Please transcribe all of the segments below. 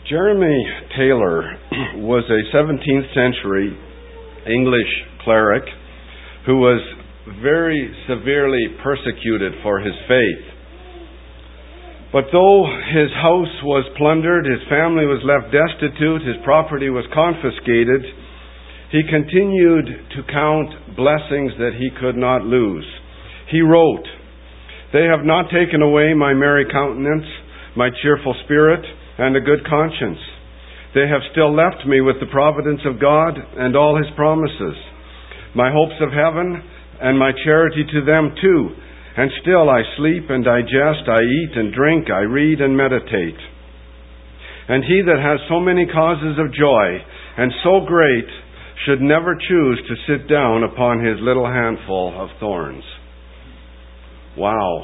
Jeremy Taylor was a 17th century English cleric who was very severely persecuted for his faith. But though his house was plundered, his family was left destitute, his property was confiscated, he continued to count blessings that he could not lose. He wrote, "They have not taken away my merry countenance, my cheerful spirit, and a good conscience. They have still left me with the providence of God and all His promises, my hopes of heaven and my charity to them too. And still I sleep and digest, I eat and drink, I read and meditate. And he that has so many causes of joy and so great should never choose to sit down upon his little handful of thorns." Wow.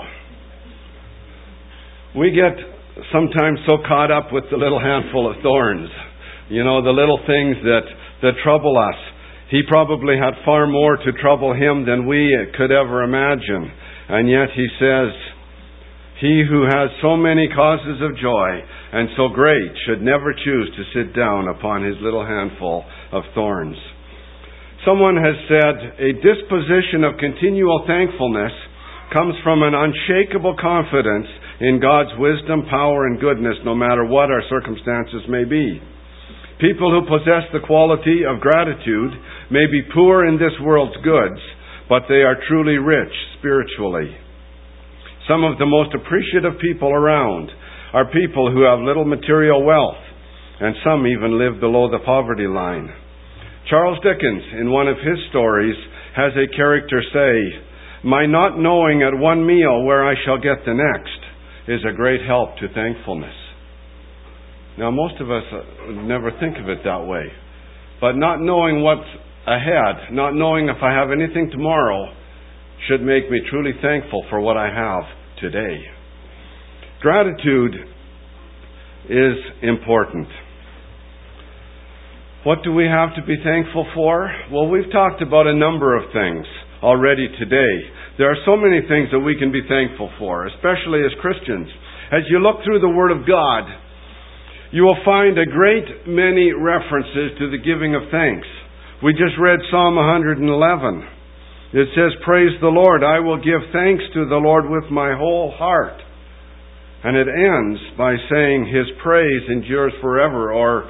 We get sometimes so caught up with the little handful of thorns. You know, the little things that trouble us. He probably had far more to trouble him than we could ever imagine. And yet he says, he who has so many causes of joy and so great should never choose to sit down upon his little handful of thorns. Someone has said, a disposition of continual thankfulness comes from an unshakable confidence in God's wisdom, power, and goodness, no matter what our circumstances may be. People who possess the quality of gratitude may be poor in this world's goods, but they are truly rich spiritually. Some of the most appreciative people around are people who have little material wealth, and some even live below the poverty line. Charles Dickens, in one of his stories, has a character say, "My not knowing at one meal where I shall get the next is a great help to thankfulness." Now, most of us never think of it that way. But not knowing what's ahead, not knowing if I have anything tomorrow, should make me truly thankful for what I have today. Gratitude is important. What do we have to be thankful for? Well, we've talked about a number of things already today. There are so many things that we can be thankful for, especially as Christians. As you look through the Word of God, you will find a great many references to the giving of thanks. We just read Psalm 111. It says, "Praise the Lord, I will give thanks to the Lord with my whole heart." And it ends by saying, "His praise endures forever," or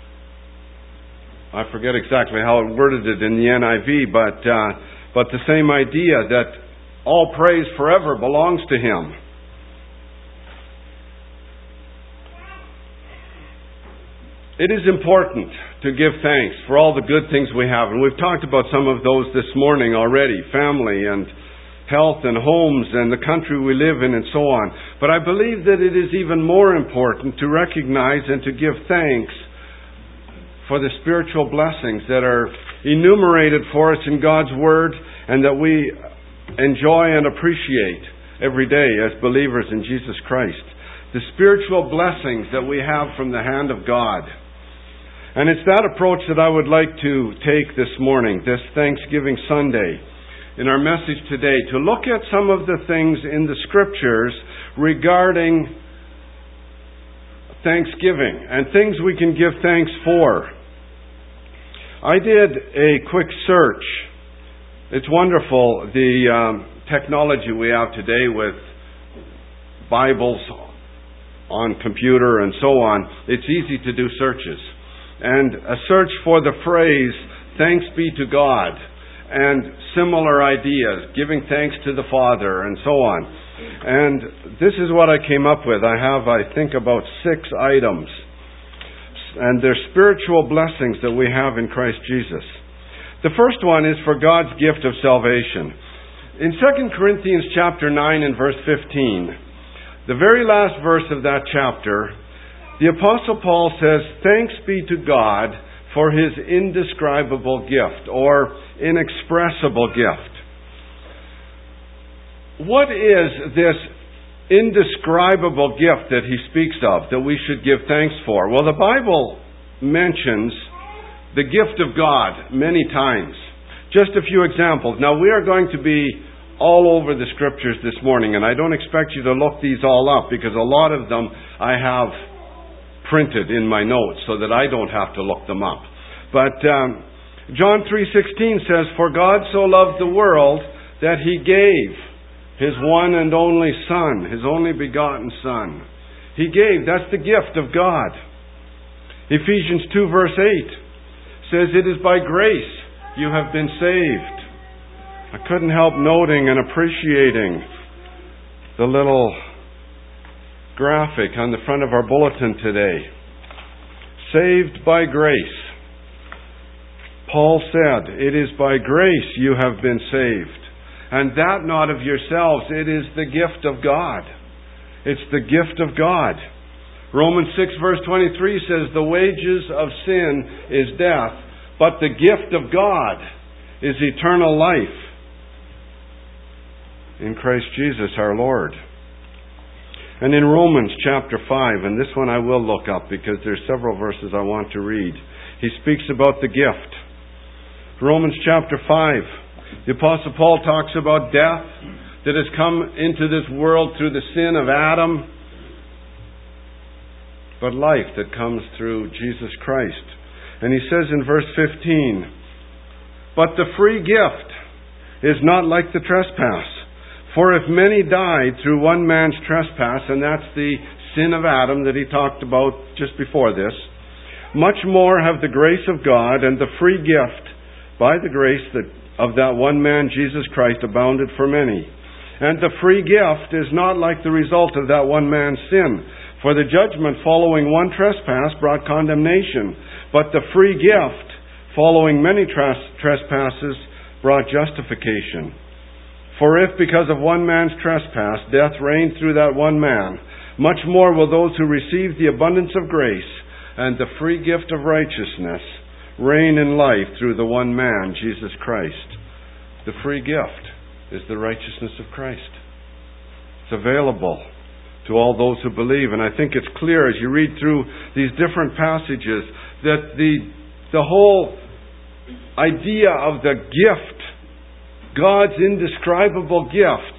I forget exactly how it worded it in the NIV, but the same idea that all praise forever belongs to Him. It is important to give thanks for all the good things we have. And we've talked about some of those this morning already. Family and health and homes and the country we live in and so on. But I believe that it is even more important to recognize and to give thanks for the spiritual blessings that are enumerated for us in God's Word and that we enjoy and appreciate every day as believers in Jesus Christ. The spiritual blessings that we have from the hand of God. And it's that approach that I would like to take this morning, this Thanksgiving Sunday, in our message today, to look at some of the things in the Scriptures regarding Thanksgiving and things we can give thanks for. I did a quick search. It's wonderful, the technology we have today with Bibles on computer and so on. It's easy to do searches. And a search for the phrase, "Thanks be to God," and similar ideas, giving thanks to the Father, and so on. And this is what I came up with. I have, I think, about 6 items. And they're spiritual blessings that we have in Christ Jesus. The first one is for God's gift of salvation. In 2 Corinthians chapter 9 and verse 15, the very last verse of that chapter, the Apostle Paul says, "Thanks be to God for His indescribable gift," or inexpressible gift. What is this indescribable gift that he speaks of that we should give thanks for? Well, the Bible mentions the gift of God many times. Just a few examples. Now, we are going to be all over the Scriptures this morning, and I don't expect you to look these all up because a lot of them I have printed in my notes so that I don't have to look them up. But John 3:16 says, "For God so loved the world that He gave His one and only Son, His only begotten Son." He gave. That's the gift of God. Ephesians 2 verse 8 says, "It is by grace you have been saved." I couldn't help noting and appreciating the little graphic on the front of our bulletin today. Saved by grace. Paul said, "It is by grace you have been saved. And that not of yourselves, it is the gift of God." It's the gift of God. Romans 6 verse 23 says, "The wages of sin is death, but the gift of God is eternal life in Christ Jesus our Lord." And in Romans chapter 5, and this one I will look up because there's several verses I want to read, he speaks about the gift. Romans chapter 5, the Apostle Paul talks about death that has come into this world through the sin of Adam, but life that comes through Jesus Christ. And he says in verse 15, "But the free gift is not like the trespass. For if many died through one man's trespass," and that's the sin of Adam that he talked about just before this, "much more have the grace of God and the free gift by the grace of that one man Jesus Christ abounded for many. And the free gift is not like the result of that one man's sin. For the judgment following one trespass brought condemnation, but the free gift following many trespasses brought justification. For if because of one man's trespass death reigned through that one man, much more will those who receive the abundance of grace and the free gift of righteousness reign in life through the one man, Jesus Christ." The free gift is the righteousness of Christ. It's available to all those who believe. And I think it's clear as you read through these different passages that the whole idea of the gift, God's indescribable gift,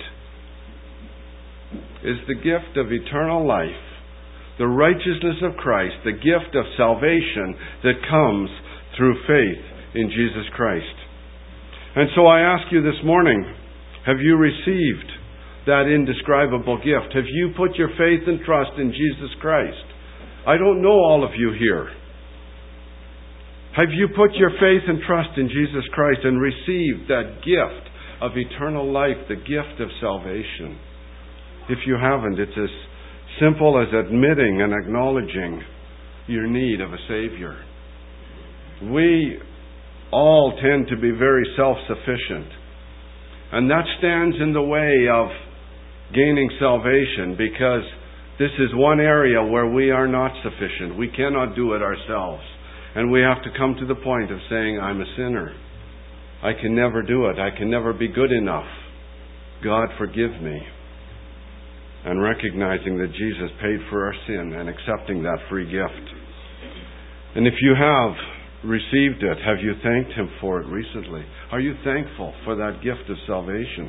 is the gift of eternal life, the righteousness of Christ, the gift of salvation that comes through faith in Jesus Christ. And so I ask you this morning, have you received that indescribable gift? Have you put your faith and trust in Jesus Christ? I don't know all of you here. Have you put your faith and trust in Jesus Christ and received that gift of eternal life, the gift of salvation? If you haven't, it's as simple as admitting and acknowledging your need of a Savior. We all tend to be very self-sufficient, and that stands in the way of gaining salvation, because this is one area where we are not sufficient. We cannot do it ourselves, and we have to come to the point of saying, "I'm a sinner. I can never do it. I can never be good enough. God, forgive me." And recognizing that Jesus paid for our sin and accepting that free gift. And if you have received it, have you thanked Him for it recently? Are you thankful for that gift of salvation?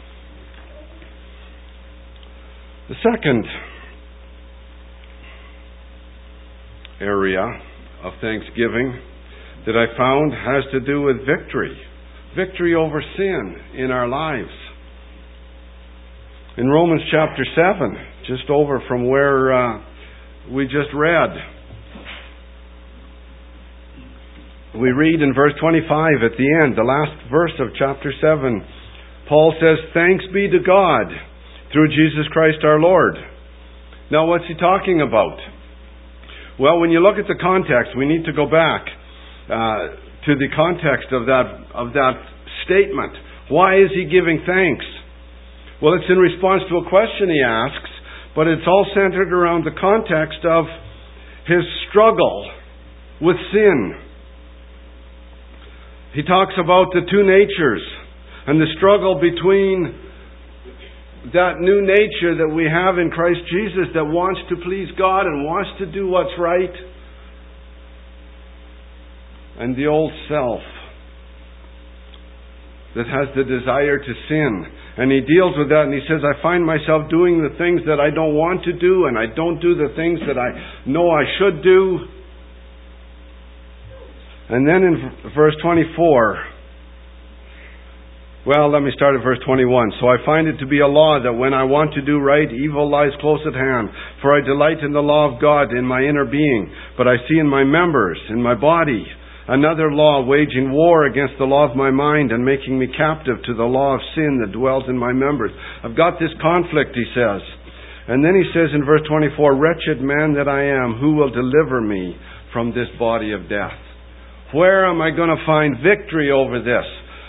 The second area of thanksgiving that I found has to do with victory. Victory over sin in our lives. In Romans chapter 7, just over from where we just read, we read in verse 25 at the end, the last verse of chapter 7, Paul says, "Thanks be to God through Jesus Christ our Lord." Now what's he talking about? Well, when you look at the context, we need to go back to the context of that statement. Why is he giving thanks? Well, it's in response to a question he asks, but it's all centered around the context of his struggle with sin. He talks about the two natures and the struggle between that new nature that we have in Christ Jesus that wants to please God and wants to do what's right, and the old self that has the desire to sin And he deals with that and he says, I find myself doing the things that I don't want to do, and I don't do the things that I know I should do. And then in verse 24, let me start at verse 21. So I find it to be a law that when I want to do right, evil lies close at hand. For I delight in the law of God in my inner being, but I see in my members, in my body, another law waging war against the law of my mind and making me captive to the law of sin that dwells in my members. I've got this conflict, he says. And then he says in verse 24, wretched man that I am, who will deliver me from this body of death? Where am I going to find victory over this?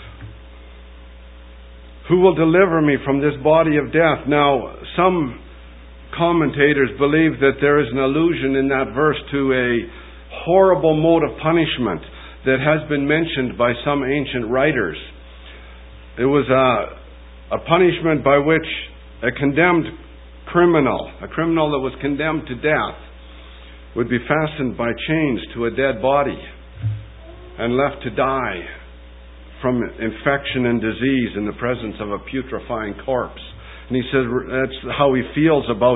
Who will deliver me from this body of death? Now, some commentators believe that there is an allusion in that verse to a horrible mode of punishment that has been mentioned by some ancient writers. It was a punishment by which a condemned criminal, a criminal that was condemned to death, would be fastened by chains to a dead body and left to die from infection and disease in the presence of a putrefying corpse. And he says that's how he feels about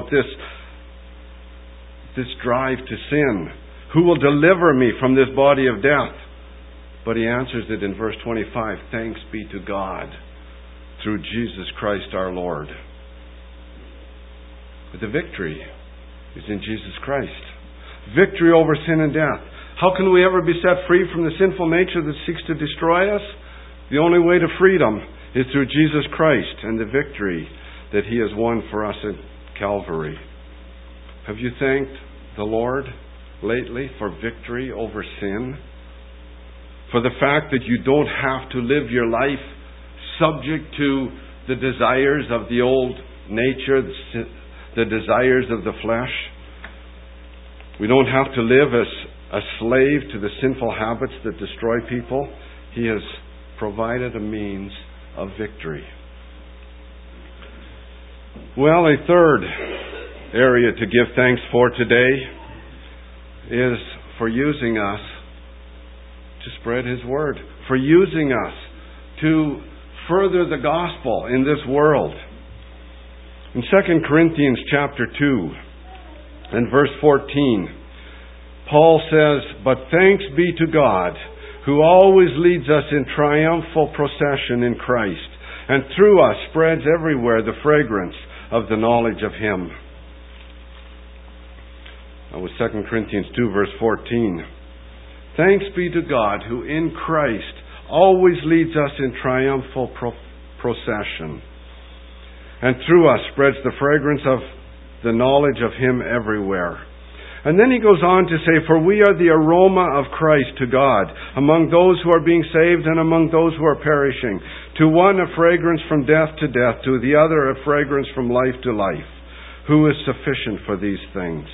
this drive to sin. Who will deliver me from this body of death? But he answers it in verse 25, thanks be to God through Jesus Christ our Lord. But the victory is in Jesus Christ. Victory over sin and death. How can we ever be set free from the sinful nature that seeks to destroy us? The only way to freedom is through Jesus Christ and the victory that He has won for us at Calvary. Have you thanked the Lord lately for victory over sin? For the fact that you don't have to live your life subject to the desires of the old nature, the desires of the flesh? We don't have to live as a slave to the sinful habits that destroy people. He has provided a means of victory. Well, a third area to give thanks for today is for using us to spread His Word, for using us to further the gospel in this world. In 2 Corinthians chapter 2 and verse 14, Paul says, "But thanks be to God, who always leads us in triumphal procession in Christ, and through us spreads everywhere the fragrance of the knowledge of Him." That was 2 Corinthians 2 verse 14. Thanks be to God, who in Christ always leads us in triumphal procession, and through us spreads the fragrance of the knowledge of Him everywhere. And then he goes on to say, "For we are the aroma of Christ to God, among those who are being saved and among those who are perishing. To one a fragrance from death to death, to the other a fragrance from life to life. Who is sufficient for these things?"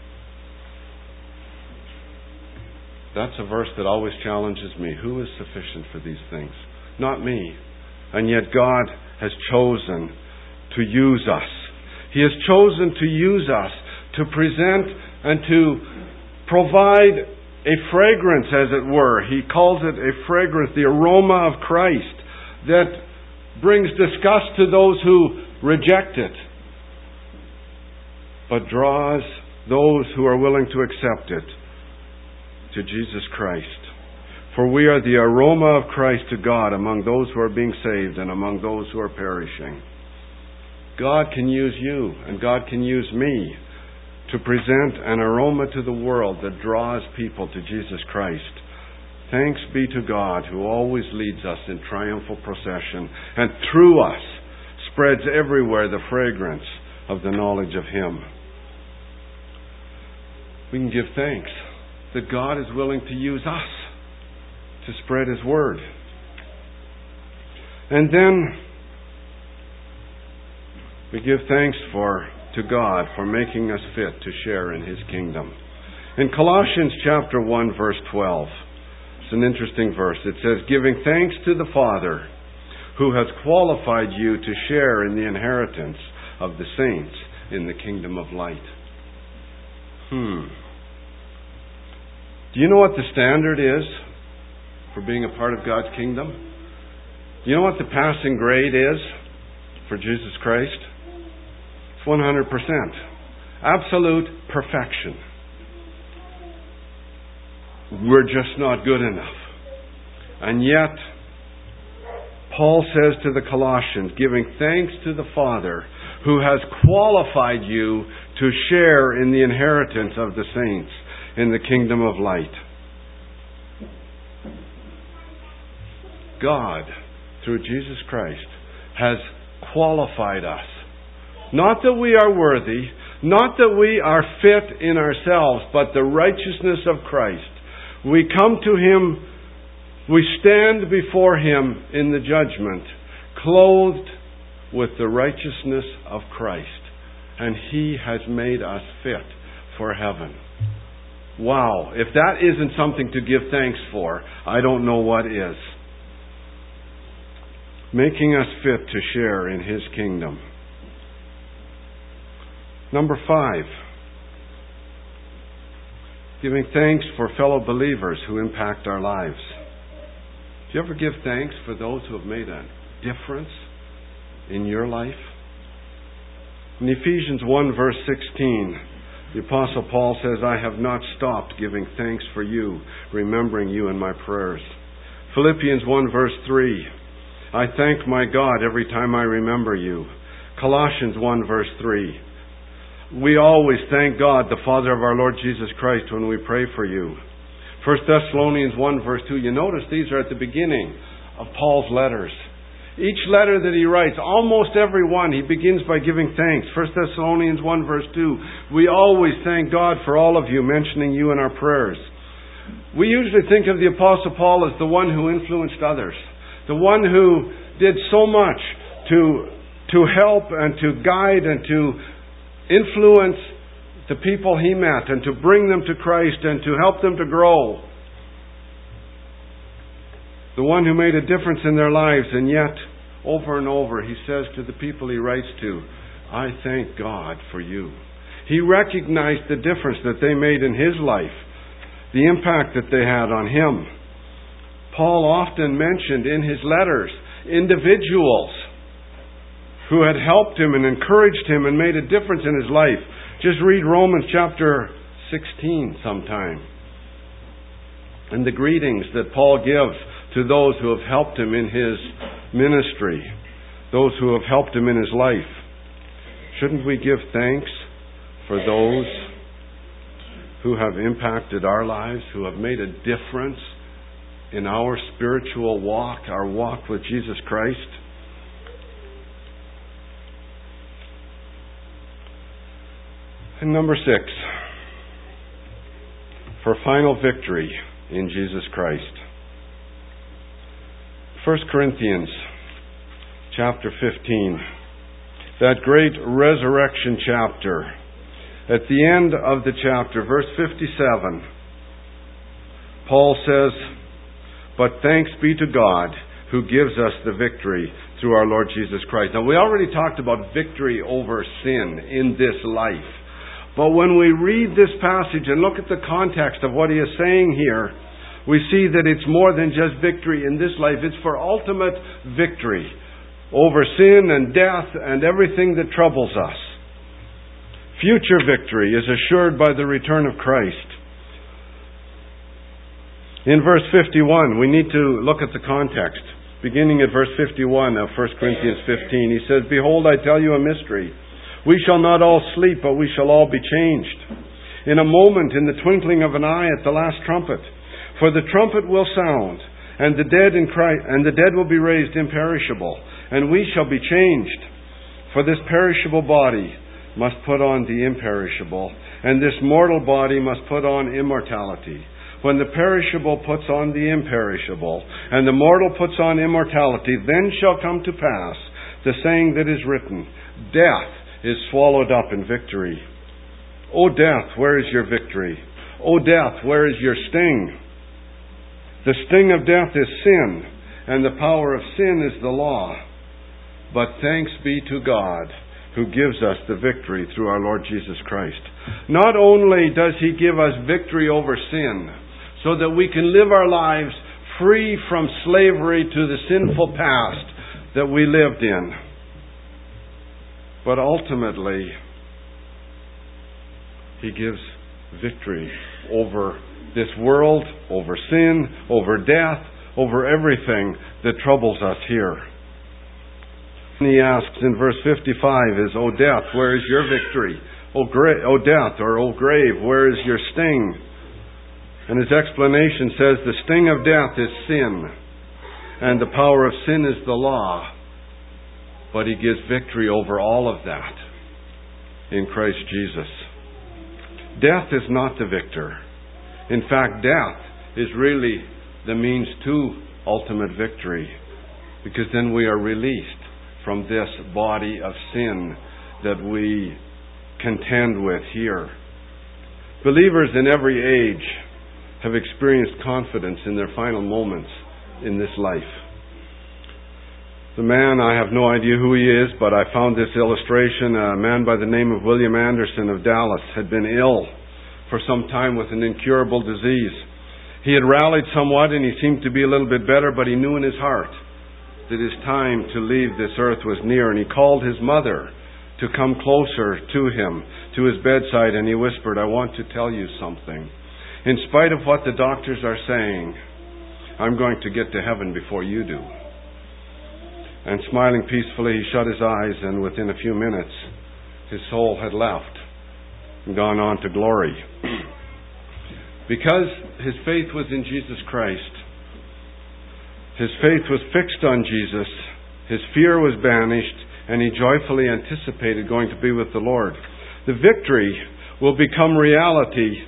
That's a verse that always challenges me. Who is sufficient for these things? Not me. And yet God has chosen to use us. He has chosen to use us to present and to provide a fragrance, as it were. He calls it a fragrance, the aroma of Christ, that brings disgust to those who reject it, but draws those who are willing to accept it to Jesus Christ. For we are the aroma of Christ to God among those who are being saved and among those who are perishing. God can use you and God can use me to present an aroma to the world that draws people to Jesus Christ. Thanks be to God, who always leads us in triumphal procession, and through us spreads everywhere the fragrance of the knowledge of Him. We can give thanks that God is willing to use us to spread His Word. And then we give thanks to God for making us fit to share in His kingdom. In Colossians chapter 1 verse 12, it's an interesting verse. It says, "Giving thanks to the Father, who has qualified you to share in the inheritance of the saints in the kingdom of light." Do you know what the standard is for being a part of God's kingdom? Do you know what the passing grade is? for Jesus Christ? It's 100%. Absolute perfection. We're just not good enough. And yet, Paul says to the Colossians, giving thanks to the Father who has qualified you to share in the inheritance of the saints in the kingdom of light. God, through Jesus Christ, has qualified us. Not that we are worthy, not that we are fit in ourselves, but the righteousness of Christ. We come to Him, we stand before Him in the judgment, clothed with the righteousness of Christ. And He has made us fit for heaven. Wow, if that isn't something to give thanks for, I don't know what is. Making us fit to share in His kingdom. Number 5. Giving thanks for fellow believers who impact our lives. Do you ever give thanks for those who have made a difference in your life? In Ephesians 1 verse 16, the Apostle Paul says, I have not stopped giving thanks for you, remembering you in my prayers. Philippians 1 verse 3, I thank my God every time I remember you. Colossians 1 verse 3, we always thank God, the Father of our Lord Jesus Christ, when we pray for you. 1 Thessalonians 1 verse 2, you notice these are at the beginning of Paul's letters. Each letter that he writes, almost every one, he begins by giving thanks. 1 Thessalonians 1 verse 2, we always thank God for all of you, mentioning you in our prayers. We usually think of the Apostle Paul as the one who influenced others. The one who did so much to help and to guide and to influence the people he met and to bring them to Christ and to help them to grow. The one who made a difference in their lives, and yet, over and over, he says to the people he writes to, I thank God for you. He recognized the difference that they made in his life, the impact that they had on him. Paul often mentioned in his letters individuals who had helped him and encouraged him and made a difference in his life. Just read Romans chapter 16 sometime. And the greetings that Paul gives to those who have helped him in his ministry, those who have helped him in his life. Shouldn't we give thanks for those who have impacted our lives, who have made a difference in our spiritual walk, our walk with Jesus Christ? And number 6, for final victory in Jesus Christ. 1 Corinthians chapter 15, that great resurrection chapter. At the end of the chapter, verse 57, Paul says, but thanks be to God who gives us the victory through our Lord Jesus Christ. Now, we already talked about victory over sin in this life. But when we read this passage and look at the context of what he is saying here, we see that it's more than just victory in this life. It's for ultimate victory over sin and death and everything that troubles us. Future victory is assured by the return of Christ. In verse 51, we need to look at the context. Beginning at verse 51 of 1 Corinthians 15, he says, behold, I tell you a mystery. We shall not all sleep, but we shall all be changed. In a moment, in the twinkling of an eye, at the last trumpet. For the trumpet will sound, and the dead will be raised imperishable, and we shall be changed. For this perishable body must put on the imperishable, and this mortal body must put on immortality. When the perishable puts on the imperishable, and the mortal puts on immortality, then shall come to pass the saying that is written, death is swallowed up in victory. O death, where is your victory? O death, where is your sting? The sting of death is sin, and the power of sin is the law. But thanks be to God, who gives us the victory through our Lord Jesus Christ. Not only does He give us victory over sin, so that we can live our lives free from slavery to the sinful past that we lived in, But ultimately, He gives victory over this world, over sin, over death, over everything that troubles us here. And He asks in verse 55 is, O death, where is your victory? O death, or O grave, where is your sting? And His explanation says, the sting of death is sin, and the power of sin is the law. But He gives victory over all of that in Christ Jesus. Death is not the victor. In fact, death is really the means to ultimate victory, because then we are released from this body of sin that we contend with here. Believers in every age have experienced confidence in their final moments in this life. The man, I have no idea who he is, but I found this illustration. A man by the name of William Anderson of Dallas had been ill for some time with an incurable disease. He had rallied somewhat and he seemed to be a little bit better, but he knew in his heart that his time to leave this earth was near, and he called his mother to come closer to him, to his bedside, and he whispered, I want to tell you something. In spite of what the doctors are saying, I'm going to get to heaven before you do. And smiling peacefully, he shut his eyes, and within a few minutes, his soul had left and gone on to glory. Because his faith was in Jesus Christ, his faith was fixed on Jesus, his fear was banished, and he joyfully anticipated going to be with the Lord. The victory will become reality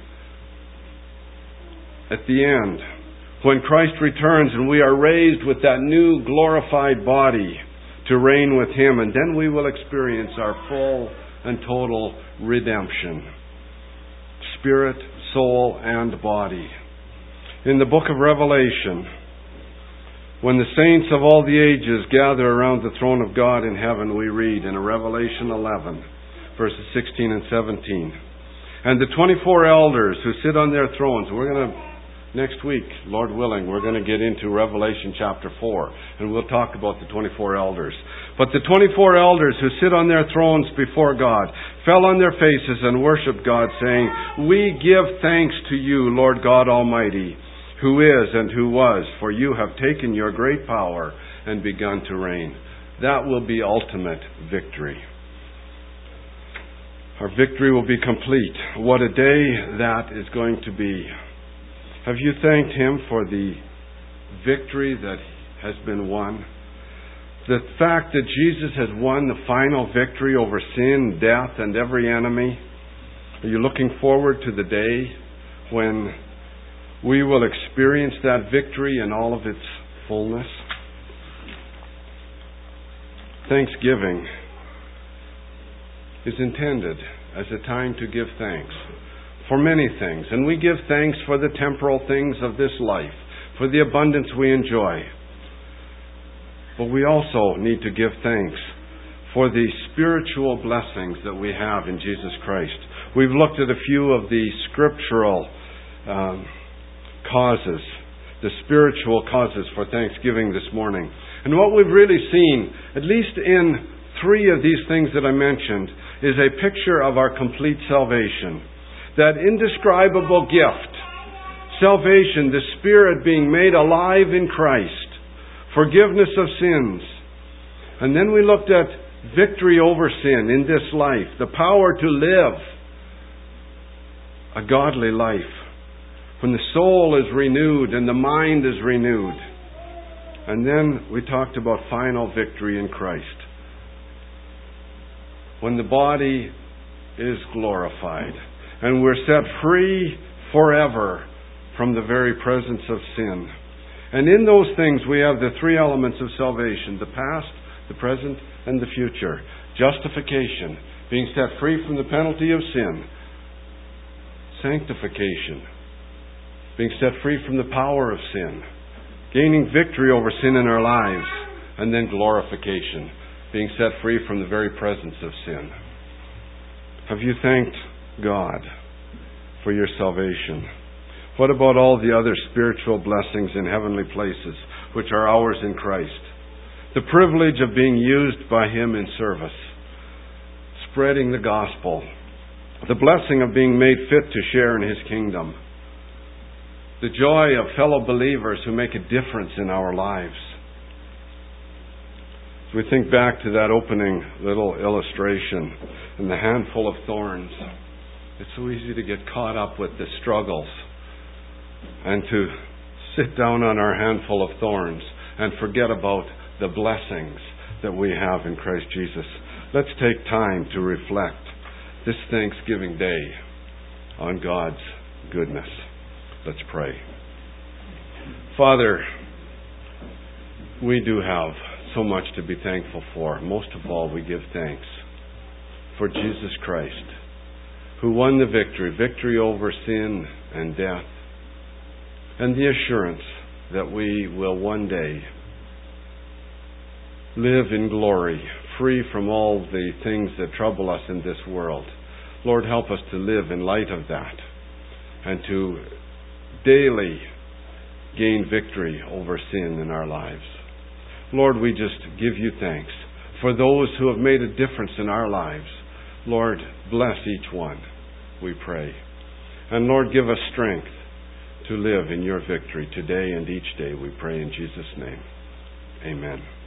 at the end, when Christ returns and we are raised with that new glorified body to reign with Him, and then we will experience our full and total redemption. Spirit, soul, and body. In the book of Revelation, when the saints of all the ages gather around the throne of God in heaven, we read in Revelation 11, verses 16 and 17. And the 24 elders who sit on their thrones, next week, Lord willing, we're going to get into Revelation chapter 4, and we'll talk about the 24 elders. But the 24 elders who sit on their thrones before God fell on their faces and worshiped God, saying, We give thanks to you, Lord God Almighty, who is and who was, for you have taken your great power and begun to reign. That will be ultimate victory. Our victory will be complete. What a day that is going to be. Have you thanked Him for the victory that has been won? The fact that Jesus has won the final victory over sin, death, and every enemy. Are you looking forward to the day when we will experience that victory in all of its fullness? Thanksgiving is intended as a time to give thanks for many things. And we give thanks for the temporal things of this life, for the abundance we enjoy. But we also need to give thanks for the spiritual blessings that we have in Jesus Christ. We've looked at a few of the scriptural causes, the spiritual causes for thanksgiving this morning. And what we've really seen, at least in 3 of these things that I mentioned, is a picture of our complete salvation. That indescribable gift, salvation, the Spirit being made alive in Christ, forgiveness of sins. And then we looked at victory over sin in this life, the power to live a godly life, when the soul is renewed and the mind is renewed. And then we talked about final victory in Christ, when the body is glorified and we're set free forever from the very presence of sin. And in those things we have the 3 elements of salvation: the past, the present, and the future. Justification, being set free from the penalty of sin. Sanctification, being set free from the power of sin. Gaining victory over sin in our lives. And then glorification, being set free from the very presence of sin. Have you thanked God for your salvation? What about all the other spiritual blessings in heavenly places, which are ours in Christ? The privilege of being used by Him in service. spreading the gospel, the blessing of being made fit to share in His kingdom, the joy of fellow believers who make a difference in our lives. As we think back to that opening little illustration and the handful of thorns, it's so easy to get caught up with the struggles and to sit down on our handful of thorns and forget about the blessings that we have in Christ Jesus. Let's take time to reflect this Thanksgiving Day on God's goodness. Let's pray. Father, we do have so much to be thankful for. Most of all, we give thanks for Jesus Christ, who won the victory over sin and death, and the assurance that we will one day live in glory, free from all the things that trouble us in this world. Lord, help us to live in light of that and to daily gain victory over sin in our lives. Lord, we just give you thanks for those who have made a difference in our lives. Lord, bless each one, we pray. And Lord, give us strength to live in your victory today and each day, we pray in Jesus' name. Amen.